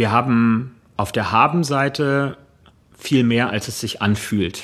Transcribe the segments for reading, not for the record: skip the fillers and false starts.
Wir haben auf der Haben-Seite viel mehr, als es sich anfühlt.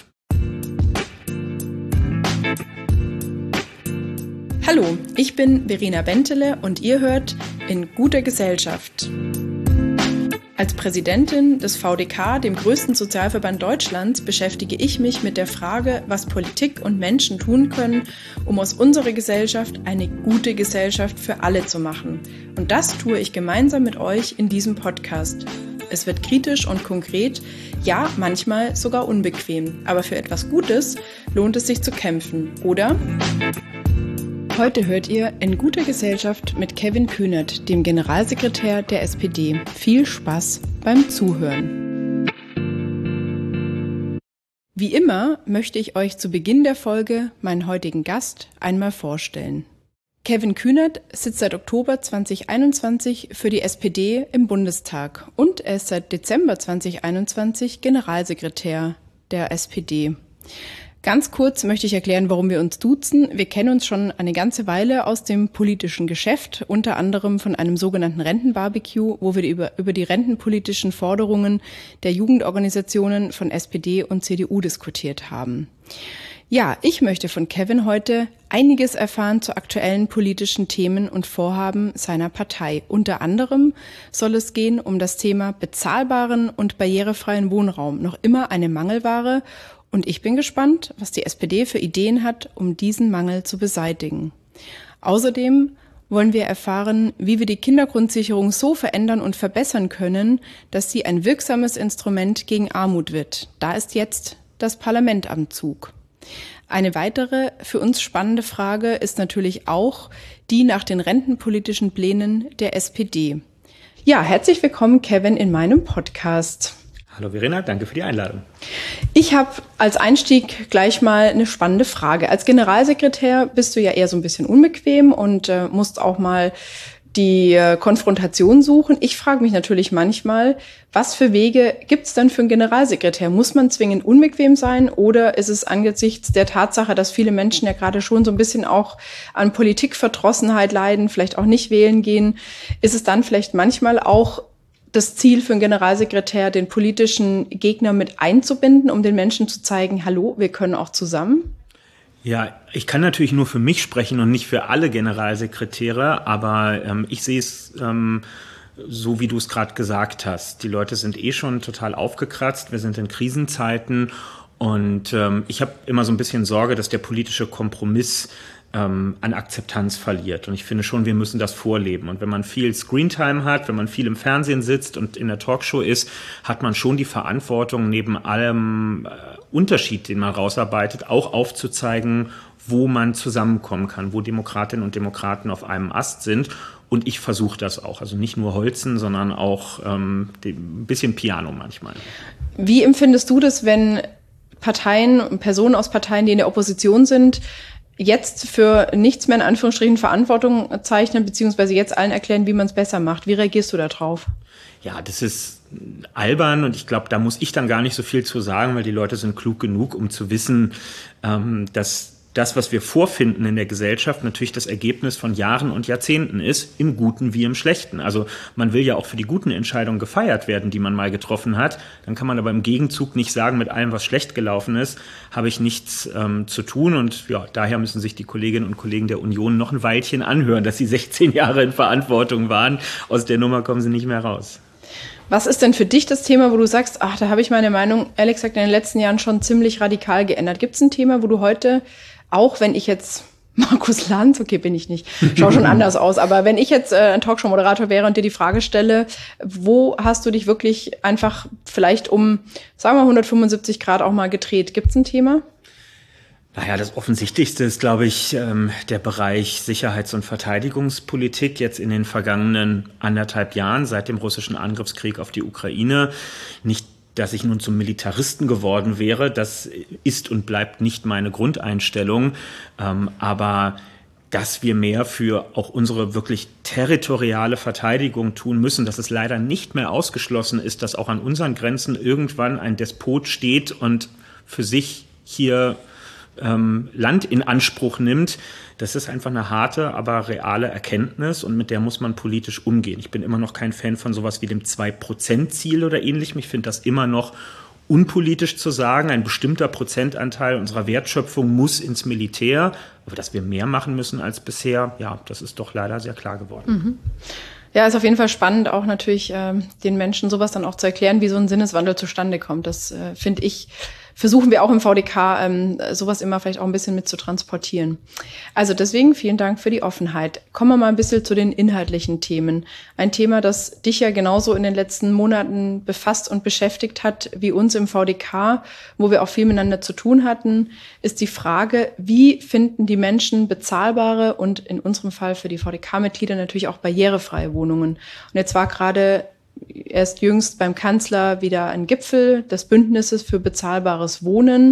Hallo, ich bin Verena Bentele und ihr hört In guter Gesellschaft. Als Präsidentin des VDK, dem größten Sozialverband Deutschlands, beschäftige ich mich mit der Frage, was Politik und Menschen tun können, um aus unserer Gesellschaft eine gute Gesellschaft für alle zu machen. Und das tue ich gemeinsam mit euch in diesem Podcast. Es wird kritisch und konkret, ja, manchmal sogar unbequem. Aber für etwas Gutes lohnt es sich zu kämpfen, oder? Heute hört ihr In guter Gesellschaft mit Kevin Kühnert, dem Generalsekretär der SPD. Viel Spaß beim Zuhören. Wie immer möchte ich euch zu Beginn der Folge meinen heutigen Gast einmal vorstellen. Kevin Kühnert sitzt seit Oktober 2021 für die SPD im Bundestag und er ist seit Dezember 2021 Generalsekretär der SPD. Ganz kurz möchte ich erklären, warum wir uns duzen. Wir kennen uns schon eine ganze Weile aus dem politischen Geschäft, unter anderem von einem sogenannten Rentenbarbecue, wo wir über die rentenpolitischen Forderungen der Jugendorganisationen von SPD und CDU diskutiert haben. Ja, ich möchte von Kevin heute einiges erfahren zu aktuellen politischen Themen und Vorhaben seiner Partei. Unter anderem soll es gehen um das Thema bezahlbaren und barrierefreien Wohnraum, noch immer eine Mangelware. Und ich bin gespannt, was die SPD für Ideen hat, um diesen Mangel zu beseitigen. Außerdem wollen wir erfahren, wie wir die Kindergrundsicherung so verändern und verbessern können, dass sie ein wirksames Instrument gegen Armut wird. Da ist jetzt das Parlament am Zug. Eine weitere für uns spannende Frage ist natürlich auch die nach den rentenpolitischen Plänen der SPD. Ja, herzlich willkommen, Kevin, in meinem Podcast. Hallo Verena, danke für die Einladung. Ich habe als Einstieg gleich mal eine spannende Frage. Als Generalsekretär bist du ja eher so ein bisschen unbequem und musst auch mal die Konfrontation suchen. Ich frage mich natürlich manchmal, was für Wege gibt es denn für einen Generalsekretär? Muss man zwingend unbequem sein oder ist es angesichts der Tatsache, dass viele Menschen ja gerade schon so ein bisschen auch an Politikverdrossenheit leiden, vielleicht auch nicht wählen gehen, ist es dann vielleicht manchmal auch das Ziel für einen Generalsekretär, den politischen Gegner mit einzubinden, um den Menschen zu zeigen, hallo, wir können auch zusammen? Ja, ich kann natürlich nur für mich sprechen und nicht für alle Generalsekretäre, aber ich sehe es so, wie du es gerade gesagt hast. Die Leute sind schon total aufgekratzt, wir sind in Krisenzeiten und ich habe immer so ein bisschen Sorge, dass der politische Kompromiss an Akzeptanz verliert. Und ich finde schon, wir müssen das vorleben. Und wenn man viel Screentime hat, wenn man viel im Fernsehen sitzt und in der Talkshow ist, hat man schon die Verantwortung, neben allem Unterschied, den man rausarbeitet, auch aufzuzeigen, wo man zusammenkommen kann, wo Demokratinnen und Demokraten auf einem Ast sind. Und ich versuche das auch. Also nicht nur Holzen, sondern auch ein bisschen Piano manchmal. Wie empfindest du das, wenn Parteien, Personen aus Parteien, die in der Opposition sind, jetzt für nichts mehr in Anführungsstrichen Verantwortung zeichnen, beziehungsweise jetzt allen erklären, wie man es besser macht? Wie reagierst du da drauf? Ja, das ist albern und ich glaube, da muss ich dann gar nicht so viel zu sagen, weil die Leute sind klug genug, um zu wissen, dass das, was wir vorfinden in der Gesellschaft, natürlich das Ergebnis von Jahren und Jahrzehnten ist, im Guten wie im Schlechten. Also man will ja auch für die guten Entscheidungen gefeiert werden, die man mal getroffen hat. Dann kann man aber im Gegenzug nicht sagen, mit allem, was schlecht gelaufen ist, habe ich nichts zu tun. Und ja, daher müssen sich die Kolleginnen und Kollegen der Union noch ein Weilchen anhören, dass sie 16 Jahre in Verantwortung waren. Aus der Nummer kommen sie nicht mehr raus. Was ist denn für dich das Thema, wo du sagst, ach, da habe ich meine Meinung, ehrlich gesagt, in den letzten Jahren schon ziemlich radikal geändert? Gibt es ein Thema, wo du heute, auch wenn ich jetzt Markus Lanz, okay, bin ich nicht, schau schon anders aus, aber wenn ich jetzt ein Talkshow-Moderator wäre und dir die Frage stelle, wo hast du dich wirklich einfach vielleicht um, sagen wir 175 Grad auch mal gedreht? Gibt es ein Thema? Naja, das Offensichtlichste ist, glaube ich, der Bereich Sicherheits- und Verteidigungspolitik jetzt in den vergangenen 1,5 Jahren seit dem russischen Angriffskrieg auf die Ukraine. Nicht, dass ich nun zum Militaristen geworden wäre, das ist und bleibt nicht meine Grundeinstellung, aber dass wir mehr für auch unsere wirklich territoriale Verteidigung tun müssen, dass es leider nicht mehr ausgeschlossen ist, dass auch an unseren Grenzen irgendwann ein Despot steht und für sich hier Land in Anspruch nimmt. Das ist einfach eine harte, aber reale Erkenntnis und mit der muss man politisch umgehen. Ich bin immer noch kein Fan von sowas wie dem 2%-Ziel oder ähnlichem. Ich finde das immer noch unpolitisch zu sagen, ein bestimmter Prozentanteil unserer Wertschöpfung muss ins Militär. Aber dass wir mehr machen müssen als bisher, ja, das ist doch leider sehr klar geworden. Mhm. Ja, ist auf jeden Fall spannend, auch natürlich den Menschen sowas dann auch zu erklären, wie so ein Sinneswandel zustande kommt. Das finde ich, versuchen wir auch im VDK, sowas immer vielleicht auch ein bisschen mit zu transportieren. Also deswegen vielen Dank für die Offenheit. Kommen wir mal ein bisschen zu den inhaltlichen Themen. Ein Thema, das dich ja genauso in den letzten Monaten befasst und beschäftigt hat wie uns im VDK, wo wir auch viel miteinander zu tun hatten, ist die Frage, wie finden die Menschen bezahlbare und in unserem Fall für die VDK-Mitglieder natürlich auch barrierefreie Wohnungen. Und jetzt war gerade erst jüngst beim Kanzler wieder ein Gipfel des Bündnisses für bezahlbares Wohnen.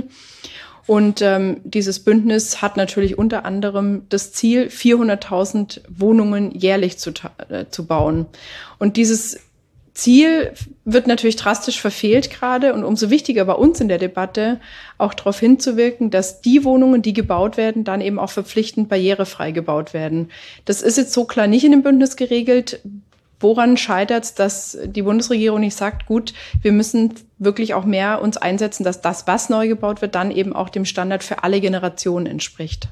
Und dieses Bündnis hat natürlich unter anderem das Ziel, 400.000 Wohnungen jährlich zu bauen. Und dieses Ziel wird natürlich drastisch verfehlt gerade und umso wichtiger bei uns in der Debatte auch darauf hinzuwirken, dass die Wohnungen, die gebaut werden, dann eben auch verpflichtend barrierefrei gebaut werden. Das ist jetzt so klar nicht in dem Bündnis geregelt. Woran scheitert es, dass die Bundesregierung nicht sagt, gut, wir müssen wirklich auch mehr uns einsetzen, dass das, was neu gebaut wird, dann eben auch dem Standard für alle Generationen entspricht?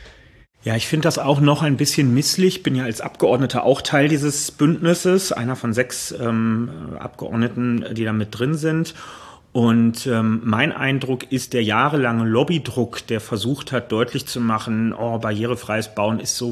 Ja, ich finde das auch noch ein bisschen misslich. Bin ja als Abgeordneter auch Teil dieses Bündnisses, einer von 6 Abgeordneten, die da mit drin sind. Und mein Eindruck ist, der jahrelange Lobbydruck, der versucht hat, deutlich zu machen, barrierefreies Bauen ist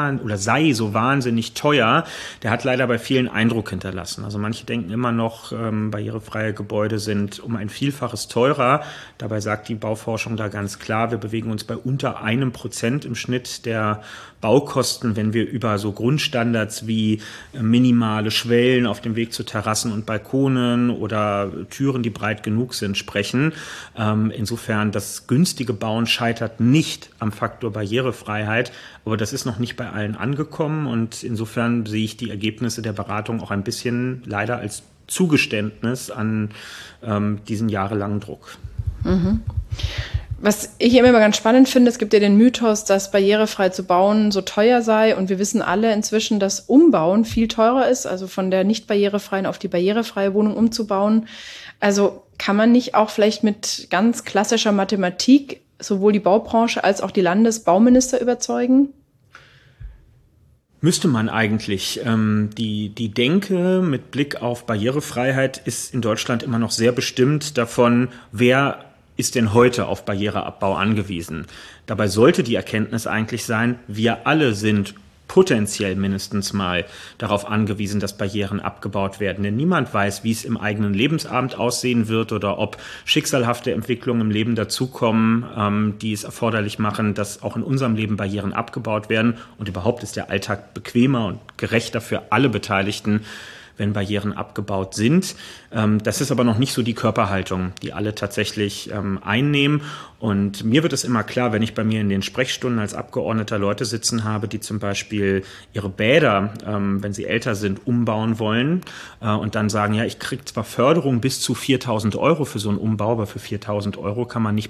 sei so wahnsinnig teuer, der hat leider bei vielen Eindruck hinterlassen. Also manche denken immer noch, barrierefreie Gebäude sind um ein Vielfaches teurer. Dabei sagt die Bauforschung da ganz klar, wir bewegen uns bei unter 1% im Schnitt der Baukosten, wenn wir über so Grundstandards wie minimale Schwellen auf dem Weg zu Terrassen und Balkonen oder Türen, die breit genug sind, sprechen. Insofern, das günstige Bauen scheitert nicht am Faktor Barrierefreiheit, aber das ist noch nicht bei allen angekommen und insofern sehe ich die Ergebnisse der Beratung auch ein bisschen leider als Zugeständnis an diesen jahrelangen Druck. Mhm. Was ich immer ganz spannend finde, es gibt ja den Mythos, dass barrierefrei zu bauen so teuer sei. Und wir wissen alle inzwischen, dass Umbauen viel teurer ist, also von der nicht barrierefreien auf die barrierefreie Wohnung umzubauen. Also kann man nicht auch vielleicht mit ganz klassischer Mathematik sowohl die Baubranche als auch die Landesbauminister überzeugen? Müsste man eigentlich. Die Denke mit Blick auf Barrierefreiheit ist in Deutschland immer noch sehr bestimmt davon, wer ist denn heute auf Barriereabbau angewiesen? Dabei sollte die Erkenntnis eigentlich sein, wir alle sind potenziell mindestens mal darauf angewiesen, dass Barrieren abgebaut werden. Denn niemand weiß, wie es im eigenen Lebensabend aussehen wird oder ob schicksalhafte Entwicklungen im Leben dazukommen, die es erforderlich machen, dass auch in unserem Leben Barrieren abgebaut werden. Und überhaupt ist der Alltag bequemer und gerechter für alle Beteiligten, wenn Barrieren abgebaut sind. Das ist aber noch nicht so die Körperhaltung, die alle tatsächlich einnehmen. Und mir wird es immer klar, wenn ich bei mir in den Sprechstunden als Abgeordneter Leute sitzen habe, die zum Beispiel ihre Bäder, wenn sie älter sind, umbauen wollen und dann sagen, ja, ich kriege zwar Förderung bis zu 4.000 Euro für so einen Umbau, aber für 4.000 Euro kann man nicht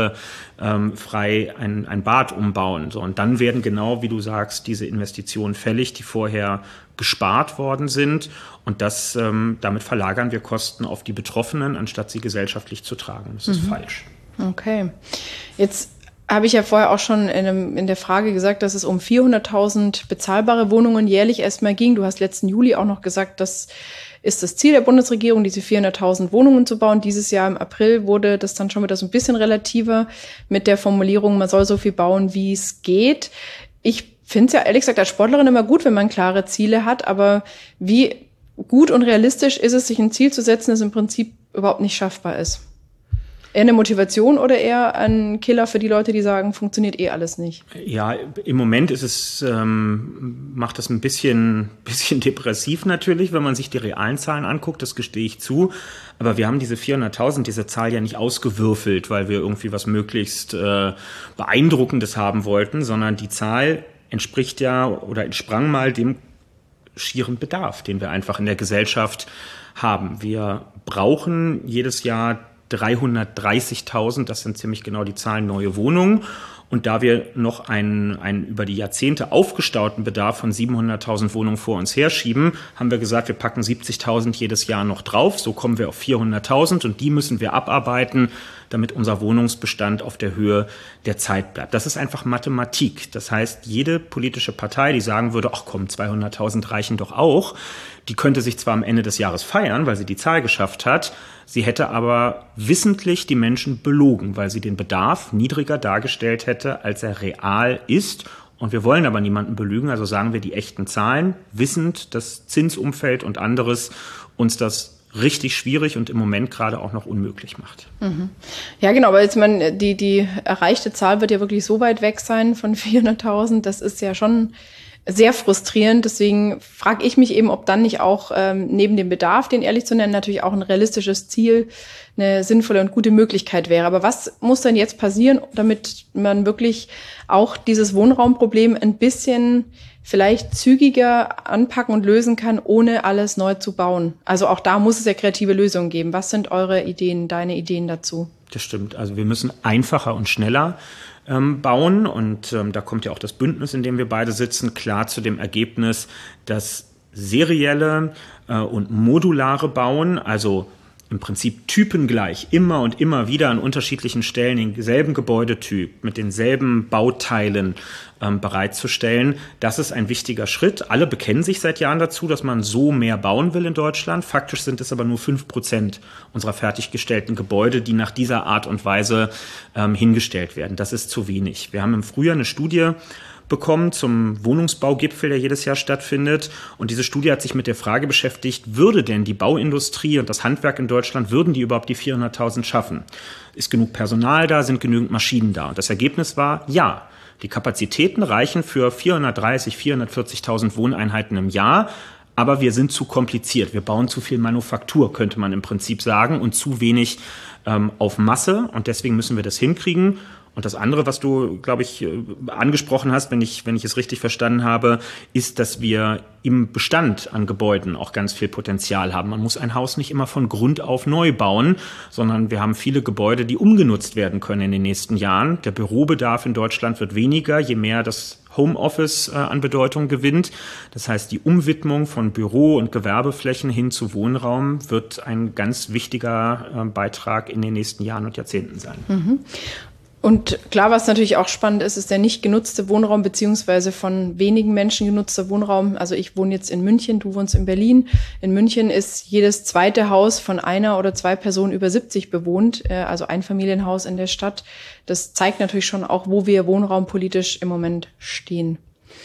barrierefrei ein Bad umbauen. So, und dann werden genau, wie du sagst, diese Investitionen fällig, die vorher gespart worden sind. Und damit verlagern wir Kosten auf die Betroffenen, anstatt sie gesellschaftlich zu tragen. Das ist falsch. Okay. Jetzt habe ich ja vorher auch schon in der Frage gesagt, dass es um 400.000 bezahlbare Wohnungen jährlich erstmal ging. Du hast letzten Juli auch noch gesagt, das ist das Ziel der Bundesregierung, diese 400.000 Wohnungen zu bauen. Dieses Jahr im April wurde das dann schon wieder so ein bisschen relativer mit der Formulierung, man soll so viel bauen, wie es geht. Ich finde es ja ehrlich gesagt als Sportlerin immer gut, wenn man klare Ziele hat, aber wie gut und realistisch ist es, sich ein Ziel zu setzen, das im Prinzip überhaupt nicht schaffbar ist? Eher eine Motivation oder eher ein Killer für die Leute, die sagen, funktioniert eh alles nicht? Ja, im Moment ist es, macht das ein bisschen depressiv natürlich, wenn man sich die realen Zahlen anguckt, das gestehe ich zu. Aber wir haben diese 400.000, diese Zahl ja nicht ausgewürfelt, weil wir irgendwie was möglichst Beeindruckendes haben wollten, sondern die Zahl entspricht ja oder entsprang mal dem schieren Bedarf, den wir einfach in der Gesellschaft haben. Wir brauchen jedes Jahr 330.000, das sind ziemlich genau die Zahlen, neue Wohnungen. Und da wir noch einen über die Jahrzehnte aufgestauten Bedarf von 700.000 Wohnungen vor uns herschieben, haben wir gesagt, wir packen 70.000 jedes Jahr noch drauf. So kommen wir auf 400.000 und die müssen wir abarbeiten, damit unser Wohnungsbestand auf der Höhe der Zeit bleibt. Das ist einfach Mathematik. Das heißt, jede politische Partei, die sagen würde, ach komm, 200.000 reichen doch auch, die könnte sich zwar am Ende des Jahres feiern, weil sie die Zahl geschafft hat, sie hätte aber wissentlich die Menschen belogen, weil sie den Bedarf niedriger dargestellt hätte, als er real ist. Und wir wollen aber niemanden belügen, also sagen wir die echten Zahlen, wissend, dass Zinsumfeld und anderes uns das richtig schwierig und im Moment gerade auch noch unmöglich macht. Mhm. Ja, genau, aber jetzt die erreichte Zahl wird ja wirklich so weit weg sein von 400.000, das ist ja schon sehr frustrierend. Deswegen frage ich mich eben, ob dann nicht auch neben dem Bedarf, den ehrlich zu nennen, natürlich auch ein realistisches Ziel eine sinnvolle und gute Möglichkeit wäre. Aber was muss denn jetzt passieren, damit man wirklich auch dieses Wohnraumproblem ein bisschen vielleicht zügiger anpacken und lösen kann, ohne alles neu zu bauen? Also auch da muss es ja kreative Lösungen geben. Was sind eure Ideen, deine Ideen dazu? Das stimmt. Also wir müssen einfacher und schneller bauen. Und da kommt ja auch das Bündnis, in dem wir beide sitzen, klar zu dem Ergebnis, dass serielle und modulare Bauen, also im Prinzip typengleich, immer und immer wieder an unterschiedlichen Stellen denselben Gebäudetyp mit denselben Bauteilen bereitzustellen. Das ist ein wichtiger Schritt. Alle bekennen sich seit Jahren dazu, dass man so mehr bauen will in Deutschland. Faktisch sind es aber nur 5% unserer fertiggestellten Gebäude, die nach dieser Art und Weise hingestellt werden. Das ist zu wenig. Wir haben im Frühjahr eine Studie bekommen zum Wohnungsbaugipfel, der jedes Jahr stattfindet. Und diese Studie hat sich mit der Frage beschäftigt, würde denn die Bauindustrie und das Handwerk in Deutschland, würden die überhaupt die 400.000 schaffen? Ist genug Personal da, sind genügend Maschinen da? Und das Ergebnis war, ja. Die Kapazitäten reichen für 430.000, 440.000 Wohneinheiten im Jahr. Aber wir sind zu kompliziert. Wir bauen zu viel Manufaktur, könnte man im Prinzip sagen, und zu wenig auf Masse. Und deswegen müssen wir das hinkriegen. Und das andere, was du, glaube ich, angesprochen hast, wenn ich es richtig verstanden habe, ist, dass wir im Bestand an Gebäuden auch ganz viel Potenzial haben. Man muss ein Haus nicht immer von Grund auf neu bauen, sondern wir haben viele Gebäude, die umgenutzt werden können in den nächsten Jahren. Der Bürobedarf in Deutschland wird weniger, je mehr das Homeoffice an Bedeutung gewinnt. Das heißt, die Umwidmung von Büro- und Gewerbeflächen hin zu Wohnraum wird ein ganz wichtiger Beitrag in den nächsten Jahren und Jahrzehnten sein. Mhm. Und klar, was natürlich auch spannend ist, ist der nicht genutzte Wohnraum beziehungsweise von wenigen Menschen genutzter Wohnraum. Also ich wohne jetzt in München, du wohnst in Berlin. In München ist jedes zweite Haus von einer oder zwei Personen über 70 bewohnt, also Einfamilienhaus in der Stadt. Das zeigt natürlich schon auch, wo wir wohnraumpolitisch im Moment stehen.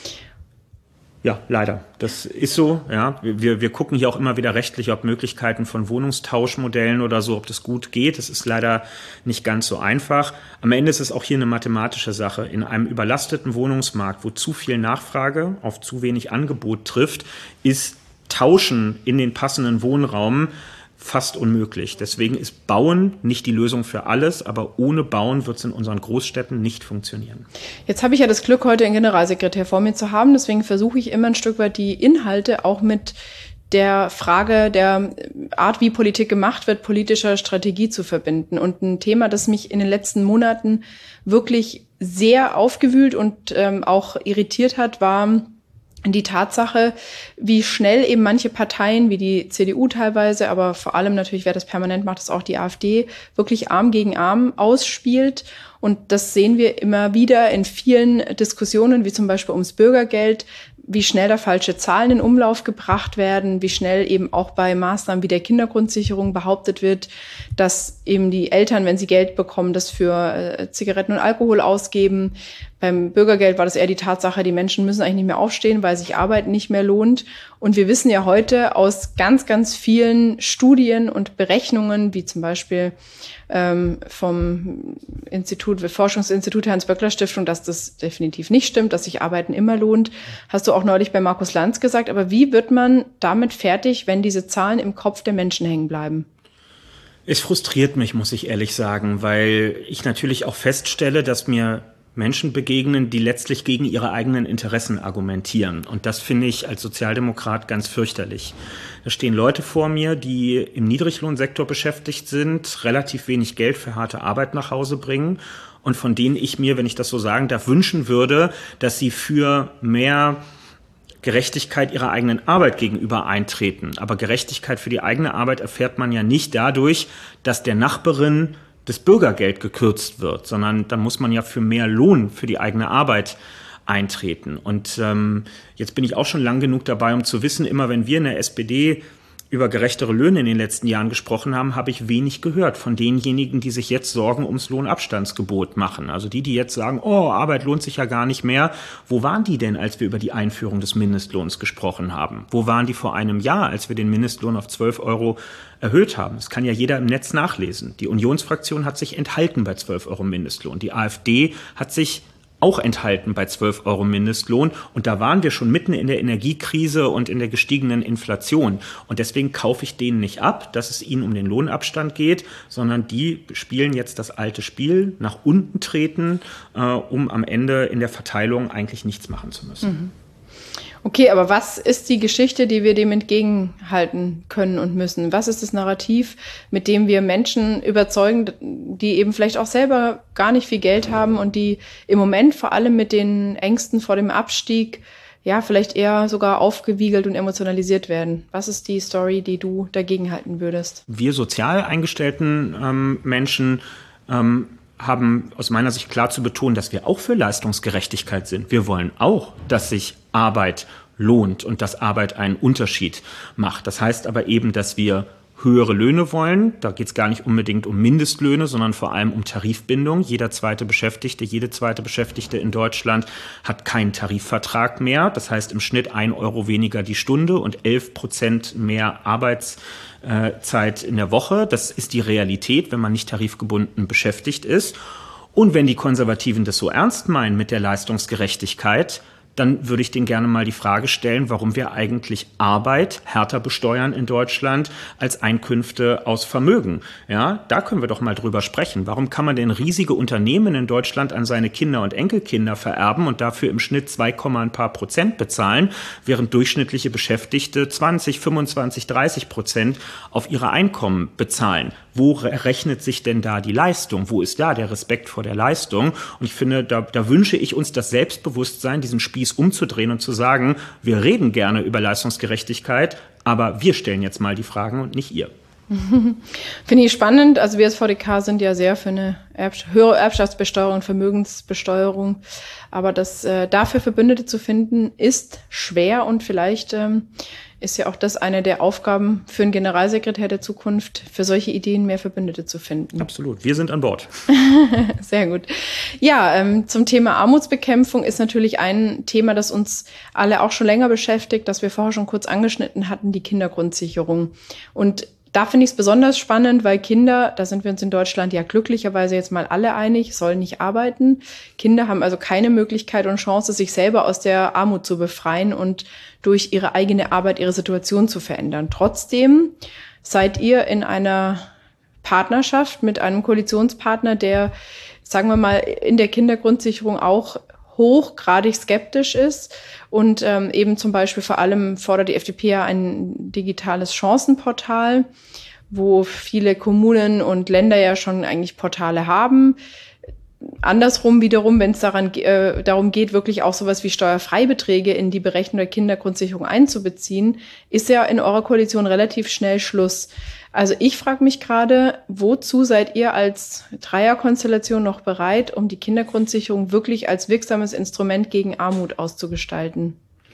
Ja, leider. Das ist so. Ja, wir gucken hier auch immer wieder rechtlich, ob Möglichkeiten von Wohnungstauschmodellen oder so, ob das gut geht. Das ist leider nicht ganz so einfach. Am Ende ist es auch hier eine mathematische Sache. In einem überlasteten Wohnungsmarkt, wo zu viel Nachfrage auf zu wenig Angebot trifft, ist Tauschen in den passenden Wohnraum fast unmöglich. Deswegen ist Bauen nicht die Lösung für alles, aber ohne Bauen wird es in unseren Großstädten nicht funktionieren. Jetzt habe ich ja das Glück, heute einen Generalsekretär vor mir zu haben. Deswegen versuche ich immer ein Stück weit die Inhalte auch mit der Frage der Art, wie Politik gemacht wird, politischer Strategie zu verbinden. Und ein Thema, das mich in den letzten Monaten wirklich sehr aufgewühlt und auch irritiert hat, war die Tatsache, wie schnell eben manche Parteien, wie die CDU teilweise, aber vor allem natürlich, wer das permanent macht, ist auch die AfD, wirklich Arm gegen Arm ausspielt. Und das sehen wir immer wieder in vielen Diskussionen, wie zum Beispiel ums Bürgergeld, wie schnell da falsche Zahlen in Umlauf gebracht werden, wie schnell eben auch bei Maßnahmen wie der Kindergrundsicherung behauptet wird, dass eben die Eltern, wenn sie Geld bekommen, das für Zigaretten und Alkohol ausgeben. Beim Bürgergeld war das eher die Tatsache, die Menschen müssen eigentlich nicht mehr aufstehen, weil sich Arbeiten nicht mehr lohnt. Und wir wissen ja heute aus ganz, ganz vielen Studien und Berechnungen, wie zum Beispiel vom Forschungsinstitut Hans-Böckler-Stiftung, dass das definitiv nicht stimmt, dass sich Arbeiten immer lohnt. Hast du auch neulich bei Markus Lanz gesagt. Aber wie wird man damit fertig, wenn diese Zahlen im Kopf der Menschen hängen bleiben? Es frustriert mich, muss ich ehrlich sagen, weil ich natürlich auch feststelle, dass mir Menschen begegnen, die letztlich gegen ihre eigenen Interessen argumentieren. Und das finde ich als Sozialdemokrat ganz fürchterlich. Da stehen Leute vor mir, die im Niedriglohnsektor beschäftigt sind, relativ wenig Geld für harte Arbeit nach Hause bringen und von denen ich mir, wenn ich das so sagen darf, wünschen würde, dass sie für mehr Gerechtigkeit ihrer eigenen Arbeit gegenüber eintreten. Aber Gerechtigkeit für die eigene Arbeit erfährt man ja nicht dadurch, dass der Nachbarin das Bürgergeld gekürzt wird, sondern dann muss man ja für mehr Lohn für die eigene Arbeit eintreten. Und jetzt bin ich auch schon lang genug dabei, um zu wissen, immer wenn wir in der SPD über gerechtere Löhne in den letzten Jahren gesprochen haben, habe ich wenig gehört von denjenigen, die sich jetzt Sorgen ums Lohnabstandsgebot machen. Also die jetzt sagen, oh, Arbeit lohnt sich ja gar nicht mehr. Wo waren die denn, als wir über die Einführung des Mindestlohns gesprochen haben? Wo waren die vor einem Jahr, als wir den Mindestlohn auf 12 Euro erhöht haben? Das kann ja jeder im Netz nachlesen. Die Unionsfraktion hat sich enthalten bei 12 Euro Mindestlohn. Die AfD hat sich auch enthalten bei 12 Euro Mindestlohn. Und da waren wir schon mitten in der Energiekrise und in der gestiegenen Inflation. Und deswegen kaufe ich denen nicht ab, dass es ihnen um den Lohnabstand geht, sondern die spielen jetzt das alte Spiel, nach unten treten, um am Ende in der Verteilung eigentlich nichts machen zu müssen. Mhm. Okay, aber was ist die Geschichte, die wir dem entgegenhalten können und müssen? Was ist das Narrativ, mit dem wir Menschen überzeugen, die eben vielleicht auch selber gar nicht viel Geld haben und die im Moment vor allem mit den Ängsten vor dem Abstieg ja vielleicht eher sogar aufgewiegelt und emotionalisiert werden? Was ist die Story, die du dagegen halten würdest? Wir sozial eingestellten Menschen haben aus meiner Sicht klar zu betonen, dass wir auch für Leistungsgerechtigkeit sind. Wir wollen auch, dass sich Arbeit lohnt und dass Arbeit einen Unterschied macht. Das heißt aber eben, dass wir höhere Löhne wollen. Da geht es gar nicht unbedingt um Mindestlöhne, sondern vor allem um Tarifbindung. Jede zweite Beschäftigte in Deutschland hat keinen Tarifvertrag mehr. Das heißt im Schnitt 1 Euro weniger die Stunde und 11% mehr Arbeitszeit in der Woche. Das ist die Realität, wenn man nicht tarifgebunden beschäftigt ist. Und wenn die Konservativen das so ernst meinen mit der Leistungsgerechtigkeit, dann würde ich denen gerne mal die Frage stellen, warum wir eigentlich Arbeit härter besteuern in Deutschland als Einkünfte aus Vermögen. Ja, da können wir doch mal drüber sprechen. Warum kann man denn riesige Unternehmen in Deutschland an seine Kinder und Enkelkinder vererben und dafür im Schnitt 2,1% bezahlen, während durchschnittliche Beschäftigte 20, 25, 30% auf ihre Einkommen bezahlen? Wo rechnet sich denn da die Leistung? Wo ist da der Respekt vor der Leistung? Und ich finde, da wünsche ich uns das Selbstbewusstsein, diesen Spieß umzudrehen und zu sagen, wir reden gerne über Leistungsgerechtigkeit, aber wir stellen jetzt mal die Fragen und nicht ihr. Finde ich spannend. Also wir als VDK sind ja sehr für eine höhere Erbschaftsbesteuerung und Vermögensbesteuerung. Aber das dafür Verbündete zu finden, ist schwer und vielleicht ist ja auch das eine der Aufgaben für einen Generalsekretär der Zukunft, für solche Ideen mehr Verbündete zu finden. Absolut, wir sind an Bord. Sehr gut. Ja, zum Thema Armutsbekämpfung ist natürlich ein Thema, das uns alle auch schon länger beschäftigt, das wir vorher schon kurz angeschnitten hatten, die Kindergrundsicherung. Und da finde ich es besonders spannend, weil Kinder, da sind wir uns in Deutschland ja glücklicherweise jetzt mal alle einig, sollen nicht arbeiten. Kinder haben also keine Möglichkeit und Chance, sich selber aus der Armut zu befreien und durch ihre eigene Arbeit ihre Situation zu verändern. Trotzdem seid ihr in einer Partnerschaft mit einem Koalitionspartner, der, sagen wir mal, in der Kindergrundsicherung auch hochgradig skeptisch ist und eben zum Beispiel vor allem fordert die FDP ja ein digitales Chancenportal, wo viele Kommunen und Länder ja schon eigentlich Portale haben. Andersrum wiederum, wenn es darum geht, wirklich auch sowas wie Steuerfreibeträge in die Berechnung der Kindergrundsicherung einzubeziehen, ist ja in eurer Koalition relativ schnell Schluss. Also ich frage mich gerade, wozu seid ihr als Dreierkonstellation noch bereit, um die Kindergrundsicherung wirklich als wirksames Instrument gegen Armut auszugestalten?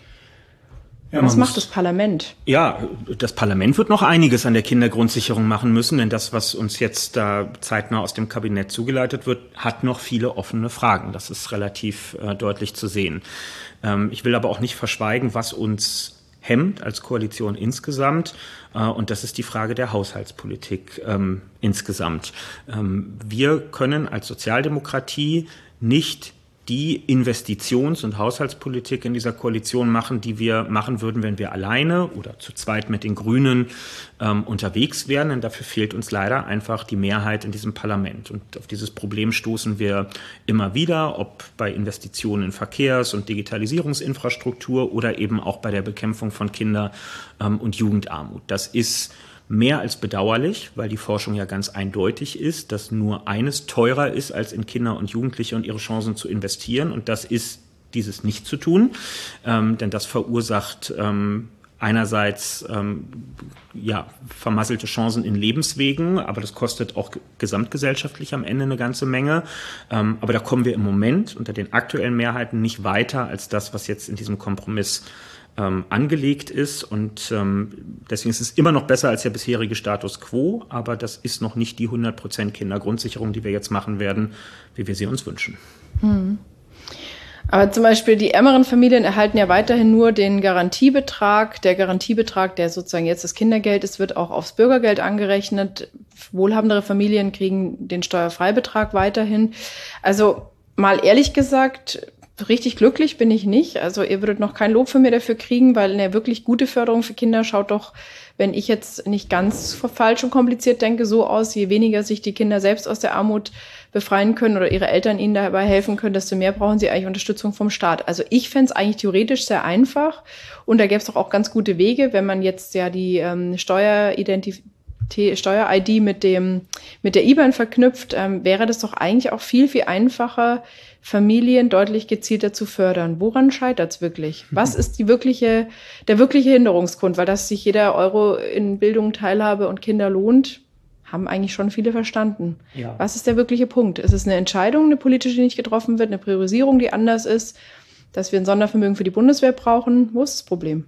Ja, was macht das Parlament? Ja, das Parlament wird noch einiges an der Kindergrundsicherung machen müssen, denn das, was uns jetzt da zeitnah aus dem Kabinett zugeleitet wird, hat noch viele offene Fragen. Das ist relativ deutlich zu sehen. Ich will aber auch nicht verschweigen, was uns hemmt als Koalition insgesamt. Und das ist die Frage der Haushaltspolitik insgesamt. Wir können als Sozialdemokratie nicht die Investitions- und Haushaltspolitik in dieser Koalition machen, die wir machen würden, wenn wir alleine oder zu zweit mit den Grünen unterwegs wären. Denn dafür fehlt uns leider einfach die Mehrheit in diesem Parlament. Und auf dieses Problem stoßen wir immer wieder, ob bei Investitionen in Verkehrs- und Digitalisierungsinfrastruktur oder eben auch bei der Bekämpfung von Kinder- und Jugendarmut. Das ist mehr als bedauerlich, weil die Forschung ja ganz eindeutig ist, dass nur eines teurer ist, als in Kinder und Jugendliche und ihre Chancen zu investieren. Und das ist, dieses nicht zu tun. Denn das verursacht einerseits vermasselte Chancen in Lebenswegen, aber das kostet auch gesamtgesellschaftlich am Ende eine ganze Menge. Aber da kommen wir im Moment unter den aktuellen Mehrheiten nicht weiter als das, was jetzt in diesem Kompromiss angelegt ist, und deswegen ist es immer noch besser als der bisherige Status quo, aber das ist noch nicht die 100% Kindergrundsicherung, die wir jetzt machen werden, wie wir sie uns wünschen. Aber zum Beispiel die ärmeren Familien erhalten ja weiterhin nur den Garantiebetrag. Der Garantiebetrag, der sozusagen jetzt das Kindergeld ist, wird auch aufs Bürgergeld angerechnet. Wohlhabendere Familien kriegen den Steuerfreibetrag weiterhin. Also mal ehrlich gesagt, richtig glücklich bin ich nicht. Also ihr würdet noch kein Lob von mir dafür kriegen, weil eine wirklich gute Förderung für Kinder schaut doch, wenn ich jetzt nicht ganz falsch und kompliziert denke, so aus, je weniger sich die Kinder selbst aus der Armut befreien können oder ihre Eltern ihnen dabei helfen können, desto mehr brauchen sie eigentlich Unterstützung vom Staat. Also ich fände es eigentlich theoretisch sehr einfach, und da gäbe es doch auch ganz gute Wege, wenn man jetzt ja die Steuer-ID mit der IBAN verknüpft, wäre das doch eigentlich auch viel, viel einfacher, Familien deutlich gezielter zu fördern. Woran scheitert es wirklich? Was ist der wirkliche Hinderungsgrund? Weil dass sich jeder Euro in Bildung, Teilhabe und Kinder lohnt, haben eigentlich schon viele verstanden. Ja. Was ist der wirkliche Punkt? Ist es eine Entscheidung, eine politische, die nicht getroffen wird, eine Priorisierung, die anders ist, dass wir ein Sondervermögen für die Bundeswehr brauchen? Wo ist das Problem?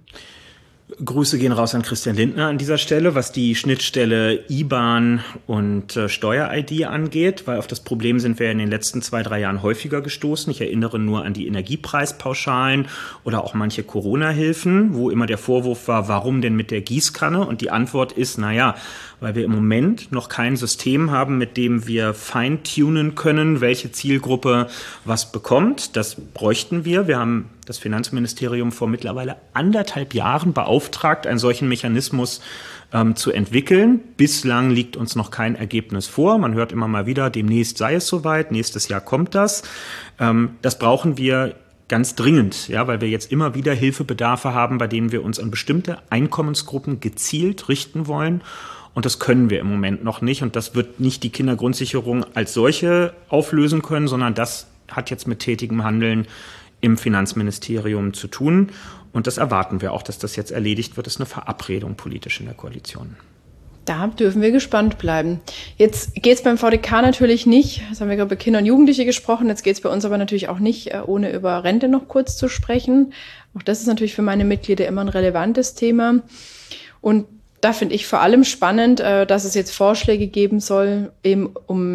Grüße gehen raus an Christian Lindner an dieser Stelle, was die Schnittstelle IBAN und Steuer-ID angeht, weil auf das Problem sind wir in den letzten 2-3 Jahren häufiger gestoßen. Ich erinnere nur an die Energiepreispauschalen oder auch manche Corona-Hilfen, wo immer der Vorwurf war, warum denn mit der Gießkanne? Und die Antwort ist, weil wir im Moment noch kein System haben, mit dem wir feintunen können, welche Zielgruppe was bekommt. Das bräuchten wir. Wir haben das Finanzministerium vor mittlerweile 1,5 Jahren beauftragt, einen solchen Mechanismus zu entwickeln. Bislang liegt uns noch kein Ergebnis vor. Man hört immer mal wieder, demnächst sei es soweit, nächstes Jahr kommt das. Das brauchen wir ganz dringend, weil wir jetzt immer wieder Hilfebedarfe haben, bei denen wir uns an bestimmte Einkommensgruppen gezielt richten wollen. Und das können wir im Moment noch nicht. Und das wird nicht die Kindergrundsicherung als solche auflösen können, sondern das hat jetzt mit tätigem Handeln im Finanzministerium zu tun. Und das erwarten wir auch, dass das jetzt erledigt wird. Das ist eine Verabredung politisch in der Koalition. Da dürfen wir gespannt bleiben. Jetzt geht es beim VDK natürlich nicht, das haben wir gerade über Kinder und Jugendliche gesprochen, jetzt geht es bei uns aber natürlich auch nicht, ohne über Rente noch kurz zu sprechen. Auch das ist natürlich für meine Mitglieder immer ein relevantes Thema. Und da finde ich vor allem spannend, dass es jetzt Vorschläge geben soll, eben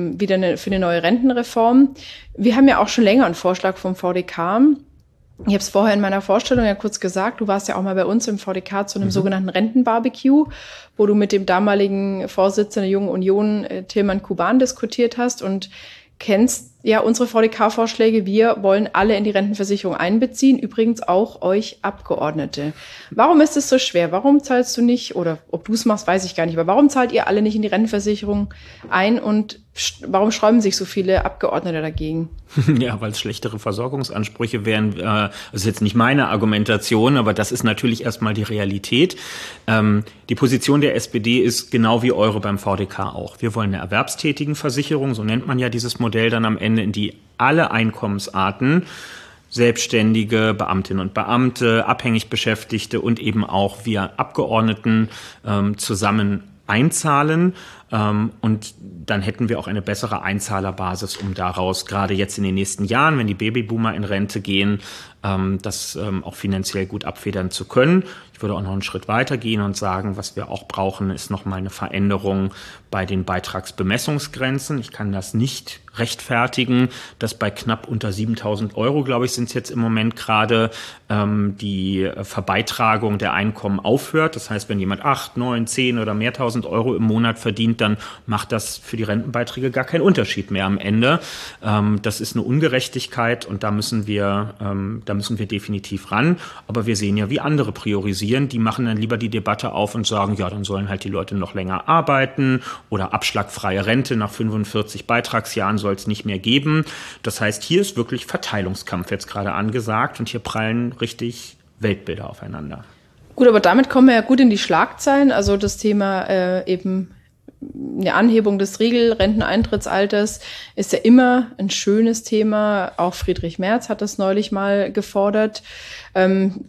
für eine neue Rentenreform. Wir haben ja auch schon länger einen Vorschlag vom VDK. Ich habe es vorher in meiner Vorstellung ja kurz gesagt, du warst ja auch mal bei uns im VDK zu einem sogenannten Rentenbarbecue, wo du mit dem damaligen Vorsitzenden der Jungen Union, Tilman Kuban, diskutiert hast und kennst ja unsere VDK-Vorschläge. Wir wollen alle in die Rentenversicherung einbeziehen, übrigens auch euch Abgeordnete. Warum ist es so schwer? Warum zahlst du nicht, oder ob du es machst, weiß ich gar nicht, aber warum zahlt ihr alle nicht in die Rentenversicherung ein und warum sträuben sich so viele Abgeordnete dagegen? Ja, weil es schlechtere Versorgungsansprüche wären. Das ist jetzt nicht meine Argumentation, aber das ist natürlich erstmal die Realität. Die Position der SPD ist genau wie eure beim VDK auch. Wir wollen eine Erwerbstätigenversicherung, so nennt man ja dieses Modell dann am Ende, in die alle Einkommensarten, Selbstständige, Beamtinnen und Beamte, abhängig Beschäftigte und eben auch wir Abgeordneten zusammen einzahlen. Und dann hätten wir auch eine bessere Einzahlerbasis, um daraus gerade jetzt in den nächsten Jahren, wenn die Babyboomer in Rente gehen, das auch finanziell gut abfedern zu können. Ich würde auch noch einen Schritt weiter gehen und sagen, was wir auch brauchen, ist nochmal eine Veränderung bei den Beitragsbemessungsgrenzen. Ich kann das nicht rechtfertigen, dass bei knapp unter 7.000 Euro, glaube ich, sind es jetzt im Moment gerade, die Verbeitragung der Einkommen aufhört. Das heißt, wenn jemand 8, 9, 10 oder mehr tausend Euro im Monat verdient, dann macht das für die Rentenbeiträge gar keinen Unterschied mehr am Ende. Das ist eine Ungerechtigkeit und da müssen wir definitiv ran. Aber wir sehen ja, wie andere priorisieren. Die machen dann lieber die Debatte auf und sagen, ja, dann sollen halt die Leute noch länger arbeiten oder abschlagfreie Rente nach 45 Beitragsjahren soll es nicht mehr geben. Das heißt, hier ist wirklich Verteilungskampf jetzt gerade angesagt und hier prallen richtig Weltbilder aufeinander. Gut, aber damit kommen wir ja gut in die Schlagzeilen. Also das Thema eben eine Anhebung des Regelrenteneintrittsalters ist ja immer ein schönes Thema. Auch Friedrich Merz hat das neulich mal gefordert. Der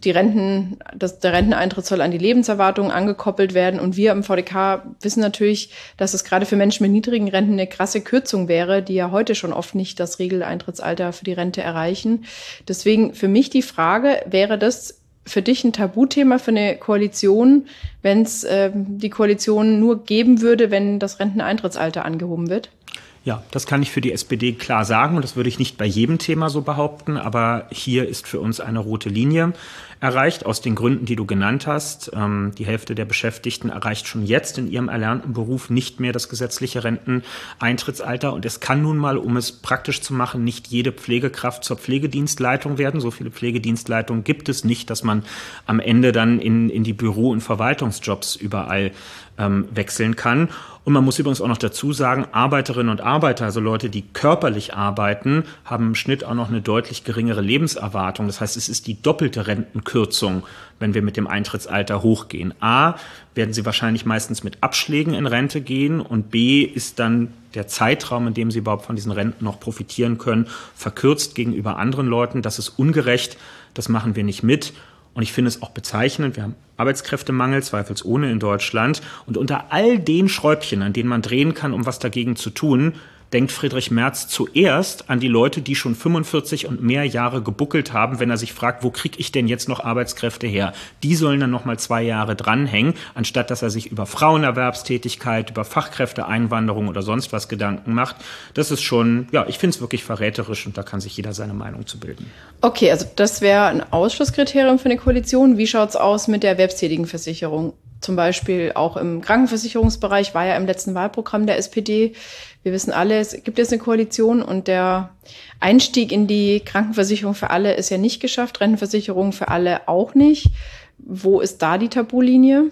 Renteneintritt soll an die Lebenserwartung angekoppelt werden. Und wir am VDK wissen natürlich, dass es gerade für Menschen mit niedrigen Renten eine krasse Kürzung wäre, die ja heute schon oft nicht das Regeleintrittsalter für die Rente erreichen. Deswegen für mich die Frage, wäre das für dich ein Tabuthema für eine Koalition, wenn es die Koalition nur geben würde, wenn das Renteneintrittsalter angehoben wird? Ja, das kann ich für die SPD klar sagen und das würde ich nicht bei jedem Thema so behaupten, aber hier ist für uns eine rote Linie erreicht, aus den Gründen, die du genannt hast. Die Hälfte der Beschäftigten erreicht schon jetzt in ihrem erlernten Beruf nicht mehr das gesetzliche Renteneintrittsalter und es kann nun mal, um es praktisch zu machen, nicht jede Pflegekraft zur Pflegedienstleitung werden. So viele Pflegedienstleitungen gibt es nicht, dass man am Ende dann in die Büro- und Verwaltungsjobs überall wechseln kann. Und man muss übrigens auch noch dazu sagen, Arbeiterinnen und Arbeiter, also Leute, die körperlich arbeiten, haben im Schnitt auch noch eine deutlich geringere Lebenserwartung. Das heißt, es ist die doppelte Rentenkürzung, wenn wir mit dem Eintrittsalter hochgehen. A, werden sie wahrscheinlich meistens mit Abschlägen in Rente gehen und B, ist dann der Zeitraum, in dem sie überhaupt von diesen Renten noch profitieren können, verkürzt gegenüber anderen Leuten. Das ist ungerecht, das machen wir nicht mit. Und ich finde es auch bezeichnend, wir haben Arbeitskräftemangel, zweifelsohne in Deutschland. Und unter all den Schräubchen, an denen man drehen kann, um was dagegen zu tun, denkt Friedrich Merz zuerst an die Leute, die schon 45 und mehr Jahre gebuckelt haben, wenn er sich fragt, wo kriege ich denn jetzt noch Arbeitskräfte her? Die sollen dann noch mal 2 Jahre dranhängen, anstatt dass er sich über Frauenerwerbstätigkeit, über Fachkräfteeinwanderung oder sonst was Gedanken macht. Das ist schon, ja, ich finde es wirklich verräterisch und da kann sich jeder seine Meinung zu bilden. Okay, also das wäre ein Ausschlusskriterium für eine Koalition. Wie schaut's aus mit der Erwerbstätigenversicherung? Zum Beispiel auch im Krankenversicherungsbereich war ja im letzten Wahlprogramm der SPD. Wir wissen alle, es gibt jetzt eine Koalition und der Einstieg in die Krankenversicherung für alle ist ja nicht geschafft, Rentenversicherung für alle auch nicht. Wo ist da die Tabulinie?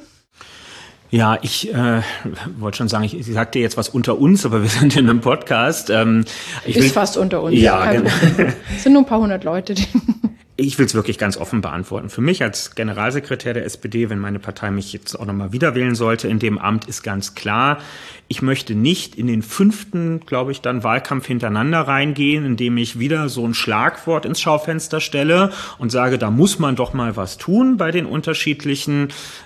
Ja, ich wollte schon sagen, ich sagte jetzt was unter uns, aber wir sind in einem Podcast. Ist fast unter uns. Ja, genau. Es sind nur ein paar hundert Leute. Ich will es wirklich ganz offen beantworten. Für mich als Generalsekretär der SPD, wenn meine Partei mich jetzt auch nochmal wieder wählen sollte in dem Amt, ist ganz klar, ich möchte nicht in den 5., glaube ich, dann Wahlkampf hintereinander reingehen, indem ich wieder so ein Schlagwort ins Schaufenster stelle und sage, da muss man doch mal was tun bei den unterschiedlichen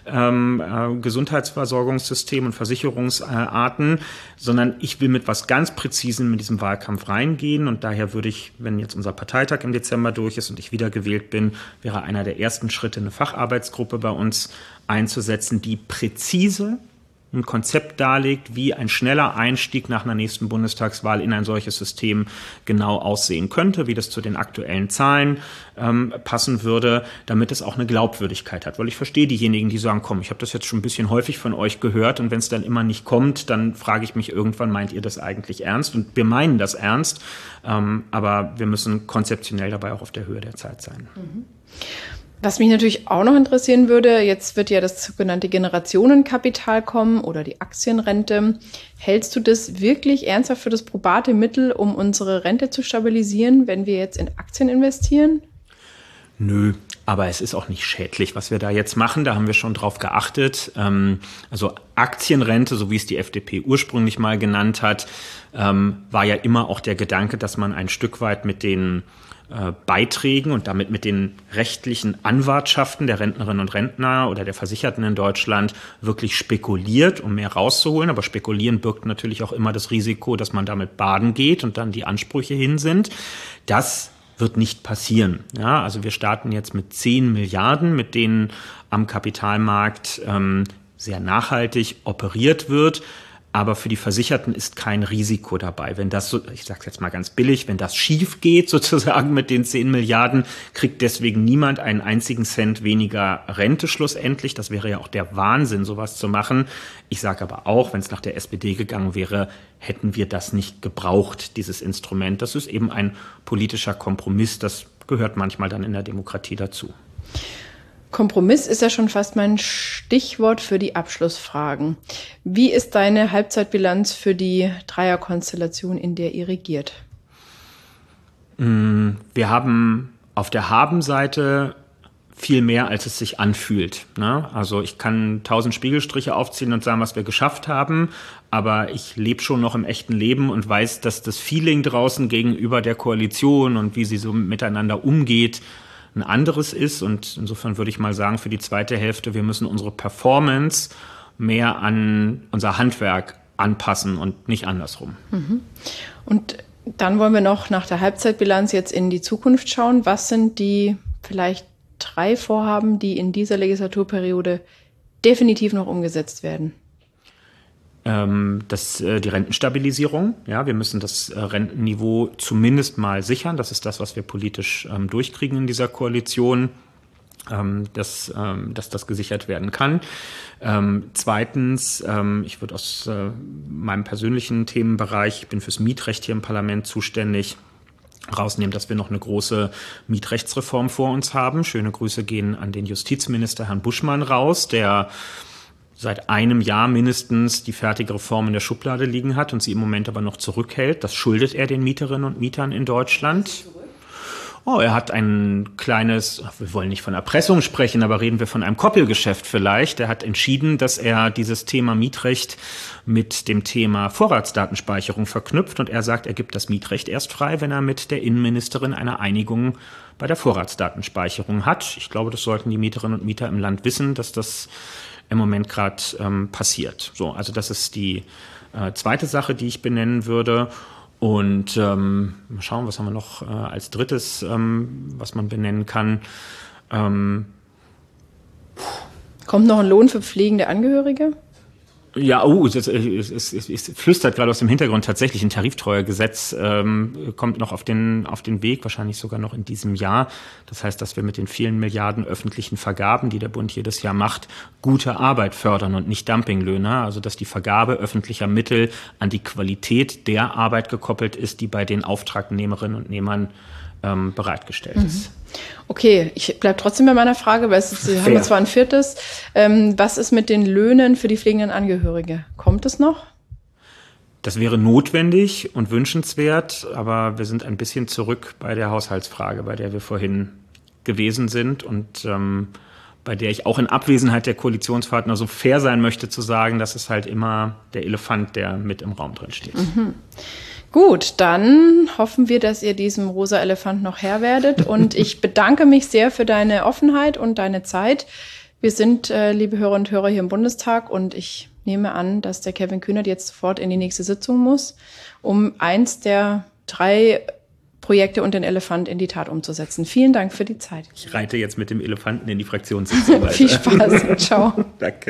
Gesundheitsversorgungssystemen und Versicherungsarten, sondern ich will mit was ganz Präzisem in diesem Wahlkampf reingehen und daher würde ich, wenn jetzt unser Parteitag im Dezember durch ist und ich wiedergewählt bin, wäre einer der ersten Schritte, eine Facharbeitsgruppe bei uns einzusetzen, die präzise ein Konzept darlegt, wie ein schneller Einstieg nach einer nächsten Bundestagswahl in ein solches System genau aussehen könnte, wie das zu den aktuellen Zahlen passen würde, damit es auch eine Glaubwürdigkeit hat. Weil ich verstehe diejenigen, die sagen, komm, ich habe das jetzt schon ein bisschen häufig von euch gehört und wenn es dann immer nicht kommt, dann frage ich mich irgendwann, meint ihr das eigentlich ernst? Und wir meinen das ernst, aber wir müssen konzeptionell dabei auch auf der Höhe der Zeit sein. Was mich natürlich auch noch interessieren würde, jetzt wird ja das sogenannte Generationenkapital kommen oder die Aktienrente. Hältst du das wirklich ernsthaft für das probate Mittel, um unsere Rente zu stabilisieren, wenn wir jetzt in Aktien investieren? Nö, aber es ist auch nicht schädlich, was wir da jetzt machen. Da haben wir schon drauf geachtet. Also Aktienrente, so wie es die FDP ursprünglich mal genannt hat, war ja immer auch der Gedanke, dass man ein Stück weit mit den Beiträgen und damit mit den rechtlichen Anwartschaften der Rentnerinnen und Rentner oder der Versicherten in Deutschland wirklich spekuliert, um mehr rauszuholen. Aber spekulieren birgt natürlich auch immer das Risiko, dass man damit baden geht und dann die Ansprüche hin sind. Das wird nicht passieren. Ja, also wir starten jetzt mit 10 Milliarden, mit denen am Kapitalmarkt sehr nachhaltig operiert wird. aber für die Versicherten ist kein Risiko dabei. Wenn das so, ich sage es jetzt mal ganz billig, wenn das schief geht sozusagen mit den 10 Milliarden, kriegt deswegen niemand einen einzigen Cent weniger Rente schlussendlich. Das wäre ja auch der Wahnsinn, sowas zu machen. Ich sage aber auch, wenn es nach der SPD gegangen wäre, hätten wir das nicht gebraucht, dieses Instrument. Das ist eben ein politischer Kompromiss, das gehört manchmal dann in der Demokratie dazu. Kompromiss ist ja schon fast mein Stichwort für die Abschlussfragen. Wie ist deine Halbzeitbilanz für die Dreierkonstellation, in der ihr regiert? Wir haben auf der Habenseite viel mehr, als es sich anfühlt. Ne? Also ich kann 1000 Spiegelstriche aufziehen und sagen, was wir geschafft haben, aber ich lebe schon noch im echten Leben und weiß, dass das Feeling draußen gegenüber der Koalition und wie sie so miteinander umgeht, ein anderes ist. Und insofern würde ich mal sagen, für die zweite Hälfte, wir müssen unsere Performance mehr an unser Handwerk anpassen und nicht andersrum. Und dann wollen wir noch nach der Halbzeitbilanz jetzt in die Zukunft schauen. Was sind die vielleicht 3 Vorhaben, die in dieser Legislaturperiode definitiv noch umgesetzt werden? Die Rentenstabilisierung. Ja, wir müssen das Rentenniveau zumindest mal sichern. Das ist das, was wir politisch durchkriegen in dieser Koalition, dass das gesichert werden kann. Zweitens, ich würde aus meinem persönlichen Themenbereich, ich bin fürs Mietrecht hier im Parlament zuständig, rausnehmen, dass wir noch eine große Mietrechtsreform vor uns haben. Schöne Grüße gehen an den Justizminister Herrn Buschmann raus, der seit einem Jahr mindestens die fertige Reform in der Schublade liegen hat und sie im Moment aber noch zurückhält. Das schuldet er den Mieterinnen und Mietern in Deutschland. Oh, er hat ein kleines, wir wollen nicht von Erpressung sprechen, aber reden wir von einem Koppelgeschäft vielleicht. Er hat entschieden, dass er dieses Thema Mietrecht mit dem Thema Vorratsdatenspeicherung verknüpft und er sagt, er gibt das Mietrecht erst frei, wenn er mit der Innenministerin eine Einigung bei der Vorratsdatenspeicherung hat. Ich glaube, das sollten die Mieterinnen und Mieter im Land wissen, dass das im Moment gerade passiert. So, also das ist die zweite Sache, die ich benennen würde. Und mal schauen, was haben wir noch als drittes, was man benennen kann. Kommt noch ein Lohn für pflegende Angehörige? Ja, es flüstert gerade aus dem Hintergrund tatsächlich ein Tariftreuegesetz kommt noch auf den Weg, wahrscheinlich sogar noch in diesem Jahr. Das heißt, dass wir mit den vielen Milliarden öffentlichen Vergaben, die der Bund jedes Jahr macht, gute Arbeit fördern und nicht Dumpinglöhne. Also dass die Vergabe öffentlicher Mittel an die Qualität der Arbeit gekoppelt ist, die bei den Auftragnehmerinnen und Nehmern bereitgestellt ist. Okay, ich bleibe trotzdem bei meiner Frage, weil Sie haben zwar ein viertes. Was ist mit den Löhnen für die pflegenden Angehörige? Kommt es noch? Das wäre notwendig und wünschenswert, aber wir sind ein bisschen zurück bei der Haushaltsfrage, bei der wir vorhin gewesen sind und bei der ich auch in Abwesenheit der Koalitionspartner so fair sein möchte zu sagen, das ist halt immer der Elefant, der mit im Raum drin steht. Gut, dann hoffen wir, dass ihr diesem rosa Elefant noch Herr werdet. Und ich bedanke mich sehr für deine Offenheit und deine Zeit. Wir sind, liebe Hörer und Hörer, hier im Bundestag und ich nehme an, dass der Kevin Kühnert jetzt sofort in die nächste Sitzung muss, um eins der 3 Projekte und den Elefant in die Tat umzusetzen. Vielen Dank für die Zeit. Ich reite jetzt mit dem Elefanten in die Fraktionssitzung. Viel Spaß. Ciao. Danke.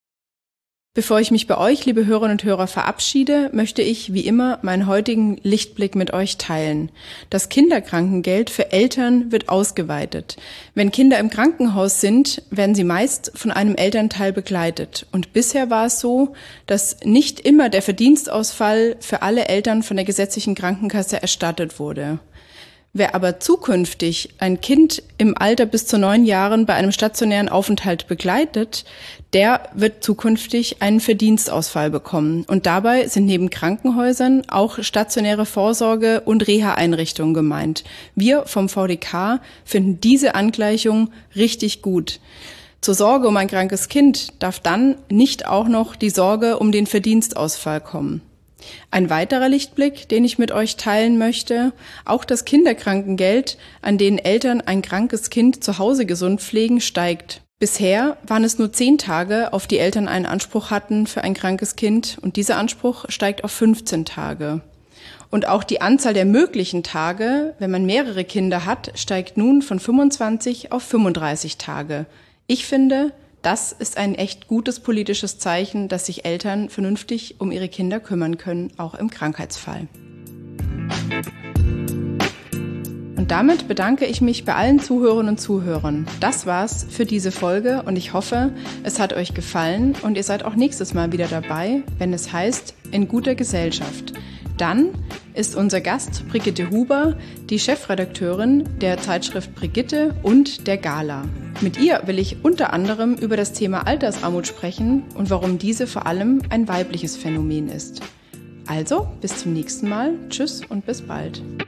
Bevor ich mich bei euch, liebe Hörerinnen und Hörer, verabschiede, möchte ich, wie immer, meinen heutigen Lichtblick mit euch teilen. Das Kinderkrankengeld für Eltern wird ausgeweitet. Wenn Kinder im Krankenhaus sind, werden sie meist von einem Elternteil begleitet. Und bisher war es so, dass nicht immer der Verdienstausfall für alle Eltern von der gesetzlichen Krankenkasse erstattet wurde. Wer aber zukünftig ein Kind im Alter bis zu 9 Jahren bei einem stationären Aufenthalt begleitet, der wird zukünftig einen Verdienstausfall bekommen. Und dabei sind neben Krankenhäusern auch stationäre Vorsorge- und Reha-Einrichtungen gemeint. Wir vom VDK finden diese Angleichung richtig gut. Zur Sorge um ein krankes Kind darf dann nicht auch noch die Sorge um den Verdienstausfall kommen. Ein weiterer Lichtblick, den ich mit euch teilen möchte, auch das Kinderkrankengeld, an denen Eltern ein krankes Kind zu Hause gesund pflegen, steigt. Bisher waren es nur 10 Tage, auf die Eltern einen Anspruch hatten für ein krankes Kind und dieser Anspruch steigt auf 15 Tage. Und auch die Anzahl der möglichen Tage, wenn man mehrere Kinder hat, steigt nun von 25 auf 35 Tage. Ich finde, Das ist ein echt gutes politisches Zeichen, dass sich Eltern vernünftig um ihre Kinder kümmern können, auch im Krankheitsfall. Und damit bedanke ich mich bei allen Zuhörerinnen und Zuhörern. Das war's für diese Folge und ich hoffe, es hat euch gefallen und ihr seid auch nächstes Mal wieder dabei, wenn es heißt In guter Gesellschaft. Dann ist unser Gast Brigitte Huber, die Chefredakteurin der Zeitschrift Brigitte und der Gala. Mit ihr will ich unter anderem über das Thema Altersarmut sprechen und warum diese vor allem ein weibliches Phänomen ist. Also, bis zum nächsten Mal. Tschüss und bis bald.